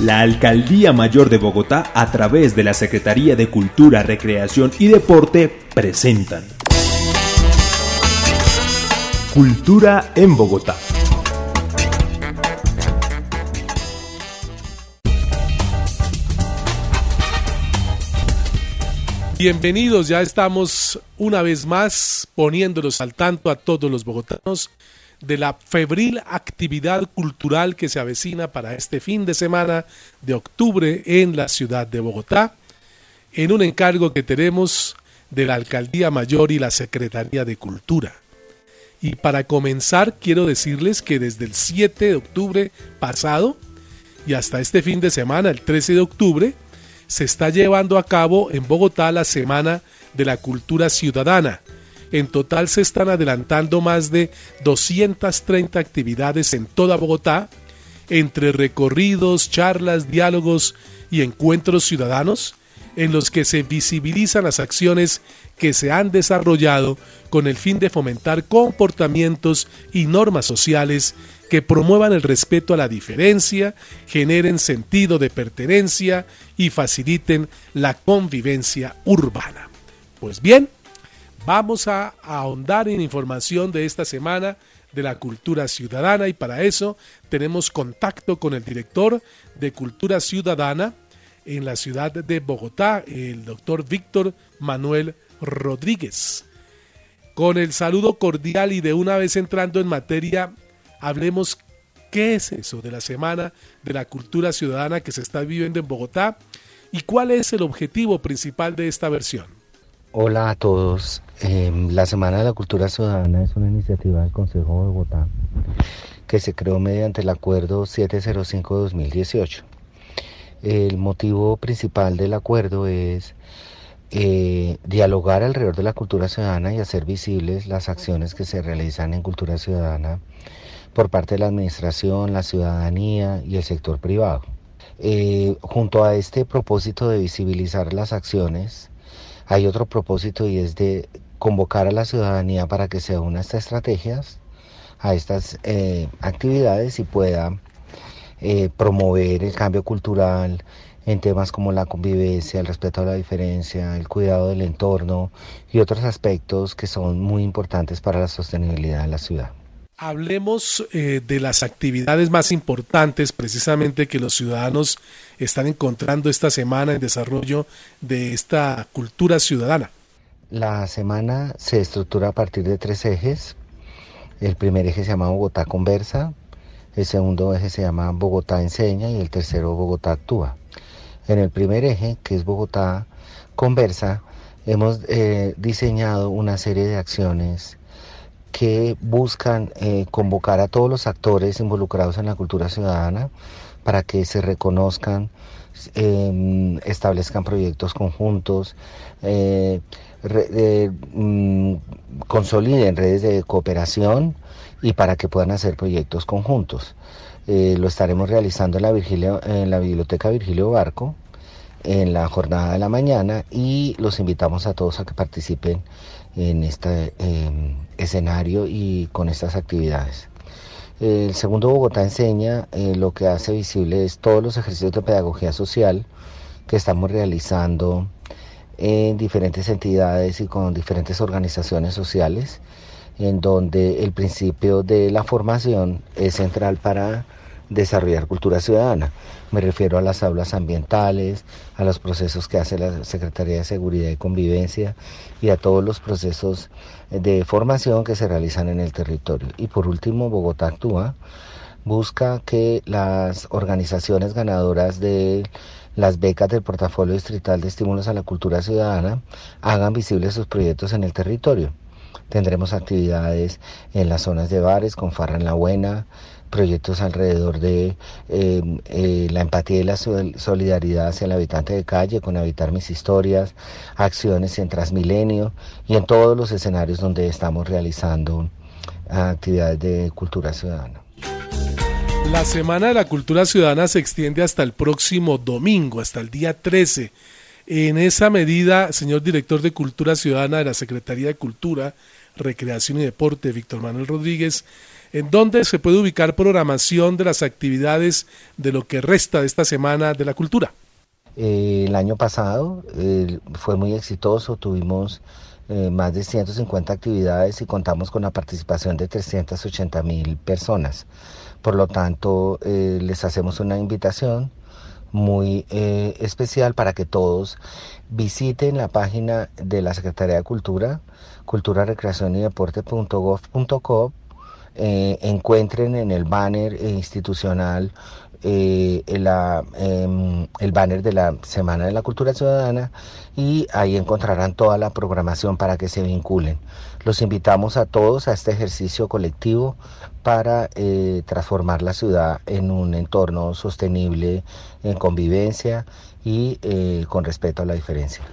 La Alcaldía Mayor de Bogotá, a través de la Secretaría de Cultura, Recreación y Deporte, presentan Cultura en Bogotá. Bienvenidos, ya estamos una vez más poniéndonos al tanto a todos los bogotanos de la febril actividad cultural que se avecina para este fin de semana de octubre en la ciudad de Bogotá, en un encargo que tenemos de la Alcaldía Mayor y la Secretaría de Cultura. Y para comenzar quiero decirles que desde el 7 de octubre pasado y hasta este fin de semana, el 13 de octubre, se está llevando a cabo en Bogotá la Semana de la Cultura Ciudadana. En total se están adelantando más de 230 actividades en toda Bogotá, entre recorridos, charlas, diálogos y encuentros ciudadanos, en los que se visibilizan las acciones que se han desarrollado con el fin de fomentar comportamientos y normas sociales que promuevan el respeto a la diferencia, generen sentido de pertenencia y faciliten la convivencia urbana. Pues bien, vamos a ahondar en información de esta semana de la cultura ciudadana y para eso tenemos contacto con el director de Cultura Ciudadana en la ciudad de Bogotá, el doctor Víctor Manuel Rodríguez. Con el saludo cordial y de una vez entrando en materia, hablemos qué es eso de la Semana de la Cultura Ciudadana que se está viviendo en Bogotá y cuál es el objetivo principal de esta versión. Hola a todos. La Semana de la Cultura Ciudadana es una iniciativa del Consejo de Bogotá que se creó mediante el Acuerdo 705-2018. El motivo principal del acuerdo es dialogar alrededor de la cultura ciudadana y hacer visibles las acciones que se realizan en cultura ciudadana por parte de la administración, la ciudadanía y el sector privado. Junto a este propósito de visibilizar las acciones, hay otro propósito y es de convocar a la ciudadanía para que se una a estas estrategias, a estas actividades y pueda promover el cambio cultural en temas como la convivencia, el respeto a la diferencia, el cuidado del entorno y otros aspectos que son muy importantes para la sostenibilidad de la ciudad. Hablemos de las actividades más importantes precisamente que los ciudadanos están encontrando esta semana en desarrollo de esta cultura ciudadana. La semana se estructura a partir de 3 ejes. El primer eje se llama Bogotá Conversa, el segundo eje se llama Bogotá Enseña y el tercero Bogotá Actúa. En el primer eje, que es Bogotá Conversa, hemos diseñado una serie de acciones que buscan convocar a todos los actores involucrados en la cultura ciudadana para que se reconozcan, establezcan proyectos conjuntos, consoliden redes de cooperación y para que puedan hacer proyectos conjuntos. Lo estaremos realizando en la Biblioteca Virgilio Barco en la jornada de la mañana y los invitamos a todos a que participen en este escenario y con estas actividades. El segundo Bogotá Enseña lo que hace visible es todos los ejercicios de pedagogía social que estamos realizando en diferentes entidades y con diferentes organizaciones sociales, en donde el principio de la formación es central para desarrollar cultura ciudadana. Me refiero a las aulas ambientales, a los procesos que hace la Secretaría de Seguridad y Convivencia y a todos los procesos de formación que se realizan en el territorio. Y por último, Bogotá Actúa busca que las organizaciones ganadoras de las becas del portafolio distrital de estímulos a la cultura ciudadana hagan visibles sus proyectos en el territorio. Tendremos actividades en las zonas de bares con Farra en la Buena, proyectos alrededor de la empatía y la solidaridad hacia el habitante de calle con Habitar Mis Historias, acciones en Transmilenio y en todos los escenarios donde estamos realizando actividades de cultura ciudadana. La Semana de la Cultura Ciudadana se extiende hasta el próximo domingo, hasta el día 13. En esa medida, señor director de Cultura Ciudadana de la Secretaría de Cultura, Recreación y Deporte, Víctor Manuel Rodríguez, ¿En dónde se puede ubicar programación de las actividades de lo que resta de esta Semana de la Cultura? El año pasado fue muy exitoso, tuvimos más de 150 actividades y contamos con la participación de 380.000 personas. Por lo tanto, les hacemos una invitación muy especial para que todos visiten la página de la Secretaría de Cultura, cultura, recreación y deporte.gov.co, encuentren en el banner institucional el banner de la Semana de la Cultura Ciudadana y ahí encontrarán toda la programación para que se vinculen. Los invitamos a todos a este ejercicio colectivo para transformar la ciudad en un entorno sostenible, en convivencia y con respeto a la diferencia.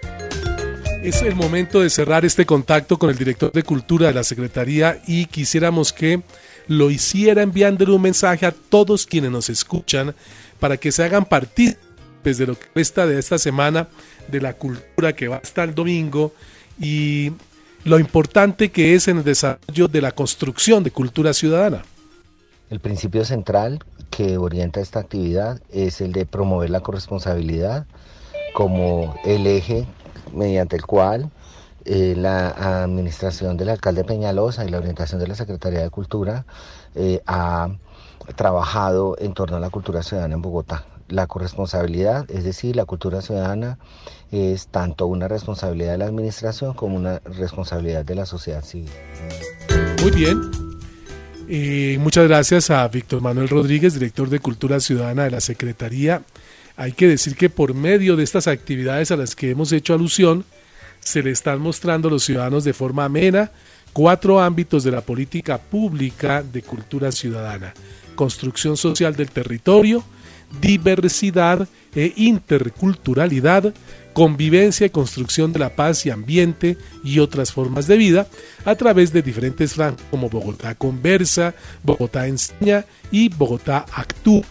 Es el momento de cerrar este contacto con el director de Cultura de la Secretaría y quisiéramos que lo hiciera enviándole un mensaje a todos quienes nos escuchan para que se hagan partícipes de lo que resta de esta Semana de la Cultura que va hasta el domingo y lo importante que es en el desarrollo de la construcción de cultura ciudadana. El principio central que orienta esta actividad es el de promover la corresponsabilidad como el eje mediante el cual la administración del alcalde Peñalosa y la orientación de la Secretaría de Cultura ha trabajado en torno a la cultura ciudadana en Bogotá. La corresponsabilidad, es decir, la cultura ciudadana es tanto una responsabilidad de la administración como una responsabilidad de la sociedad civil. Muy bien. Muchas gracias a Víctor Manuel Rodríguez, director de Cultura Ciudadana de la Secretaría. Hay que decir que por medio de estas actividades a las que hemos hecho alusión, se le están mostrando a los ciudadanos de forma amena 4 ámbitos de la política pública de cultura ciudadana: construcción social del territorio, diversidad e interculturalidad, convivencia y construcción de la paz y ambiente y otras formas de vida a través de diferentes franjas como Bogotá Conversa, Bogotá Enseña y Bogotá Actúa.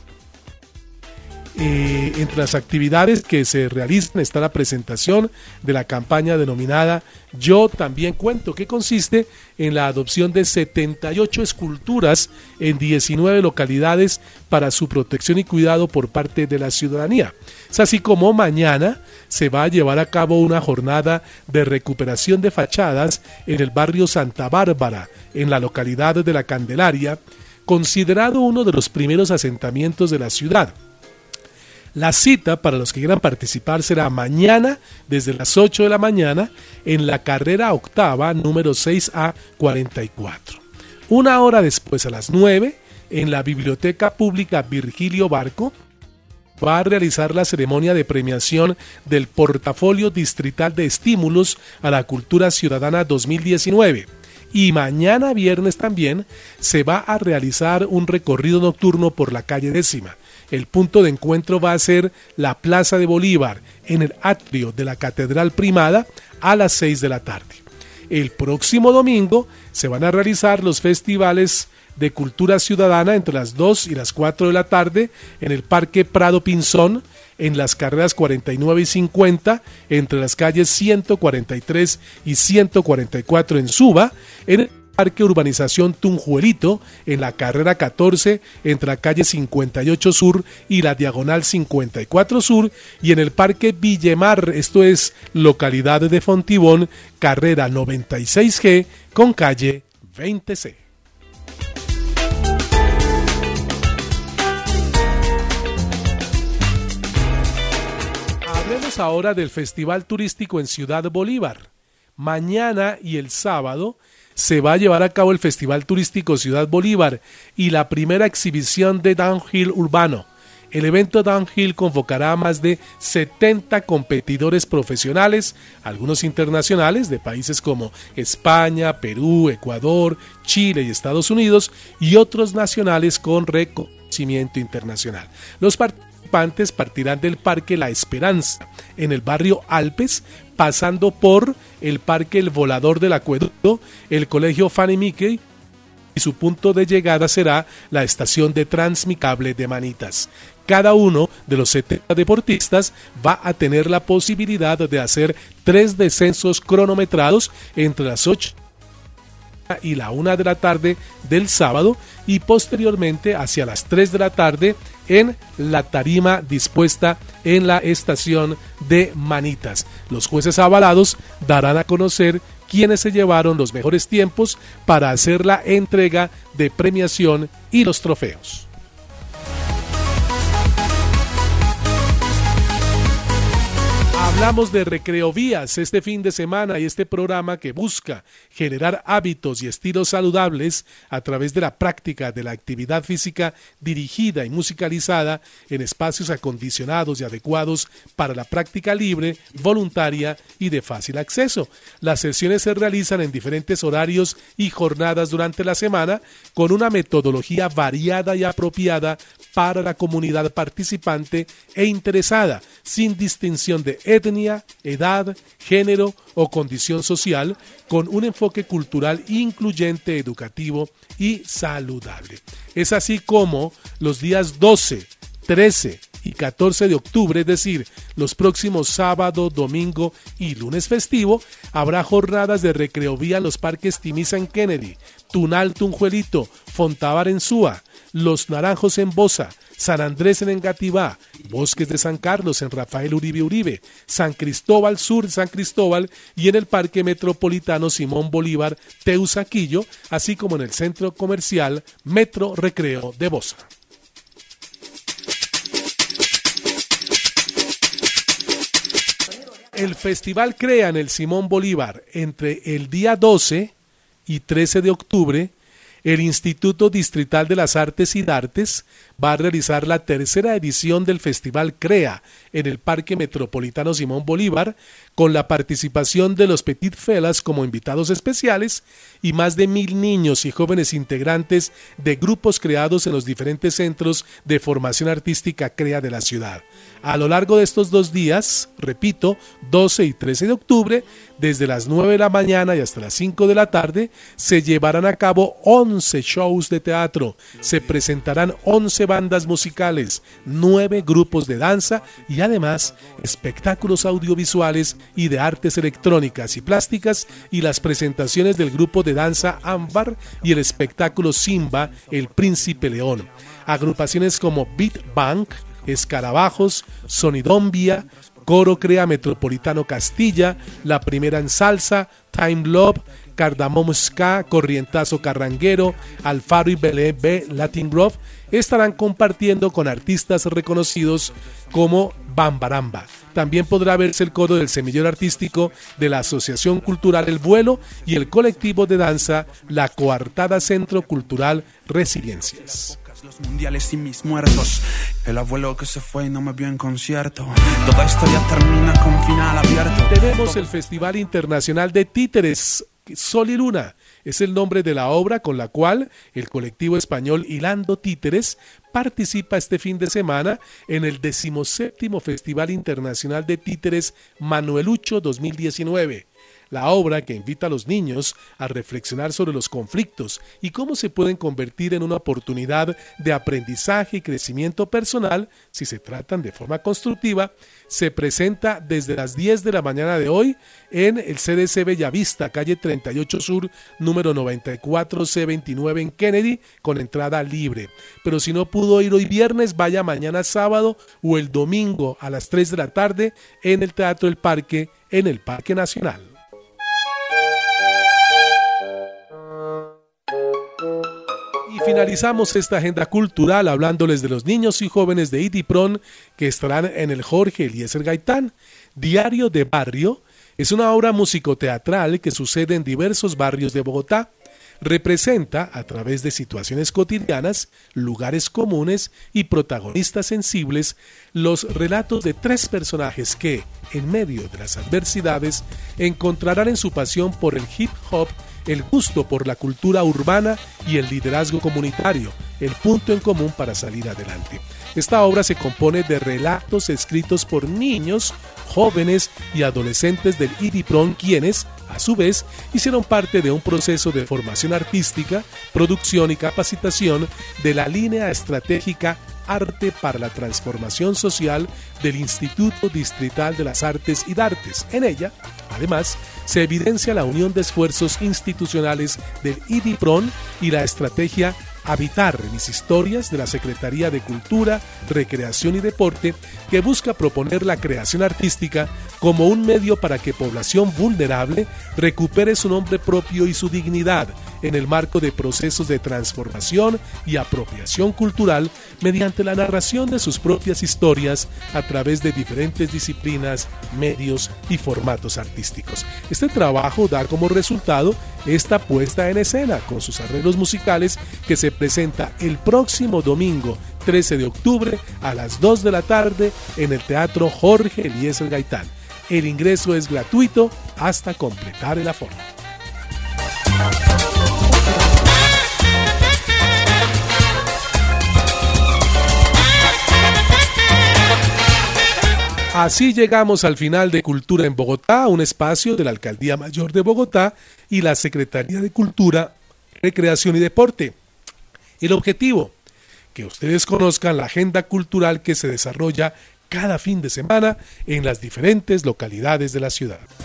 Entre las actividades que se realizan está la presentación de la campaña denominada Yo También Cuento, que consiste en la adopción de 78 esculturas en 19 localidades para su protección y cuidado por parte de la ciudadanía. Es así como mañana se va a llevar a cabo una jornada de recuperación de fachadas en el barrio Santa Bárbara, en la localidad de La Candelaria, considerado uno de los primeros asentamientos de la ciudad. La cita para los que quieran participar será mañana desde las 8 de la mañana en la carrera octava número 6A 44. Una hora después, a las 9, en la Biblioteca Pública Virgilio Barco, va a realizar la ceremonia de premiación del Portafolio Distrital de Estímulos a la Cultura Ciudadana 2019. Y mañana viernes también se va a realizar un recorrido nocturno por la calle 10ª. El punto de encuentro va a ser la Plaza de Bolívar, en el atrio de la Catedral Primada, a las 6 de la tarde. El próximo domingo se van a realizar los festivales de cultura ciudadana entre las 2 y las 4 de la tarde en el Parque Prado Pinzón, en las carreras 49 y 50, entre las calles 143 y 144 en Suba, en el Parque Urbanización Tunjuelito, en la carrera 14, entre la calle 58 Sur y la diagonal 54 Sur, y en el Parque Villemar, esto es localidad de Fontibón, carrera 96G con calle 20C. Hablemos ahora del Festival Turístico en Ciudad Bolívar. Mañana y el sábado se va a llevar a cabo el Festival Turístico Ciudad Bolívar y la primera exhibición de downhill urbano. El evento downhill convocará a más de 70 competidores profesionales, algunos internacionales de países como España, Perú, Ecuador, Chile y Estados Unidos, y otros nacionales con reconocimiento internacional. Los participantes partirán del Parque La Esperanza, en el barrio Alpes, pasando por el Parque El Volador del Acueducto, el Colegio Fanny Mickey, y su punto de llegada será la estación de Transmicable de Manitas. Cada uno de los 70 deportistas va a tener la posibilidad de hacer 3 descensos cronometrados entre las 8 y la 1 de la tarde del sábado, y posteriormente hacia las 3 de la tarde en la tarima dispuesta en la estación de Manitas. Los jueces avalados darán a conocer quienes se llevaron los mejores tiempos para hacer la entrega de premiación y los trofeos. Hablamos de Recreovías este fin de semana y este programa que busca generar hábitos y estilos saludables a través de la práctica de la actividad física dirigida y musicalizada en espacios acondicionados y adecuados para la práctica libre, voluntaria y de fácil acceso. Las sesiones se realizan en diferentes horarios y jornadas durante la semana con una metodología variada y apropiada para la comunidad participante e interesada, sin distinción de etnia, edad, género o condición social, con un enfoque cultural incluyente, educativo y saludable. Es así como los días 12, 13 y 14 de octubre, es decir, los próximos sábado, domingo y lunes festivo, habrá jornadas de recreovía en los parques Timiza en Kennedy, Tunal Tunjuelito, Fontavar en Súa, Los Naranjos en Bosa, San Andrés en Engativá, Bosques de San Carlos en Rafael Uribe Uribe, San Cristóbal Sur San Cristóbal y en el Parque Metropolitano Simón Bolívar Teusaquillo, así como en el Centro Comercial Metro Recreo de Bosa. El Festival Crea en el Simón Bolívar entre el día 12 y 13 de octubre. El Instituto Distrital de las Artes y Dartes va a realizar la tercera edición del Festival Crea en el Parque Metropolitano Simón Bolívar, con la participación de los Petit Felas como invitados especiales y más de 1,000 niños y jóvenes integrantes de grupos creados en los diferentes centros de formación artística CREA de la ciudad. A lo largo de estos 2 días, repito, 12 y 13 de octubre, desde las 9 de la mañana y hasta las 5 de la tarde, se llevarán a cabo 11 shows de teatro, se presentarán 11 bandas musicales, 9 grupos de danza y además espectáculos audiovisuales y de artes electrónicas y plásticas y las presentaciones del grupo de danza Ámbar y el espectáculo Simba, el Príncipe León. Agrupaciones como Beat Bank, Escarabajos, Sonidombia, Coro Crea Metropolitano Castilla, La Primera en Salsa, Time Love, Cardamomo Ska, Corrientazo Carranguero, Alfaro y Belé B Latin Rock estarán compartiendo con artistas reconocidos como Bambaramba. También podrá verse el coro del semillero artístico de la Asociación Cultural El Vuelo y el colectivo de danza La Coartada Centro Cultural Resiliencias. Los mundiales y mis muertos, el abuelo que se fue y no me vio en concierto, toda esto ya termina con final abierto. Tenemos el Festival Internacional de Títeres, Sol y Luna, es el nombre de la obra con la cual el colectivo español Hilando Títeres participa este fin de semana en el 17º Festival Internacional de Títeres Manuelucho 2019. La obra que invita a los niños a reflexionar sobre los conflictos y cómo se pueden convertir en una oportunidad de aprendizaje y crecimiento personal si se tratan de forma constructiva, se presenta desde las 10 de la mañana de hoy en el CDC Bellavista, calle 38 Sur, número 94 C29 en Kennedy, con entrada libre. Pero si no pudo ir hoy viernes, vaya mañana sábado o el domingo a las 3 de la tarde en el Teatro del Parque, en el Parque Nacional. Finalizamos esta agenda cultural hablándoles de los niños y jóvenes de IDIPRON que estarán en el Jorge Eliezer Gaitán. Diario de Barrio es una obra musicoteatral que sucede en diversos barrios de Bogotá. Representa, a través de situaciones cotidianas, lugares comunes y protagonistas sensibles, los relatos de 3 personajes que, en medio de las adversidades, encontrarán en su pasión por el hip hop el gusto por la cultura urbana y el liderazgo comunitario, el punto en común para salir adelante. Esta obra se compone de relatos escritos por niños, jóvenes y adolescentes del IDIPRON, quienes, a su vez, hicieron parte de un proceso de formación artística, producción y capacitación de la línea estratégica Arte para la Transformación Social del Instituto Distrital de las Artes y Dartes. En ella, además, se evidencia la unión de esfuerzos institucionales del IDIPRON y la estrategia Habitar mis historias de la Secretaría de Cultura, Recreación y Deporte, que busca proponer la creación artística como un medio para que población vulnerable recupere su nombre propio y su dignidad en el marco de procesos de transformación y apropiación cultural mediante la narración de sus propias historias a través de diferentes disciplinas, medios y formatos artísticos. Este trabajo da como resultado esta puesta en escena con sus arreglos musicales que se presenta el próximo domingo 13 de octubre a las 2 de la tarde en el Teatro Jorge Eliezer Gaitán. El ingreso es gratuito hasta completar el aforo. Así llegamos al final de Cultura en Bogotá, un espacio de la Alcaldía Mayor de Bogotá y la Secretaría de Cultura, Recreación y Deporte. El objetivo, que ustedes conozcan la agenda cultural que se desarrolla cada fin de semana en las diferentes localidades de la ciudad.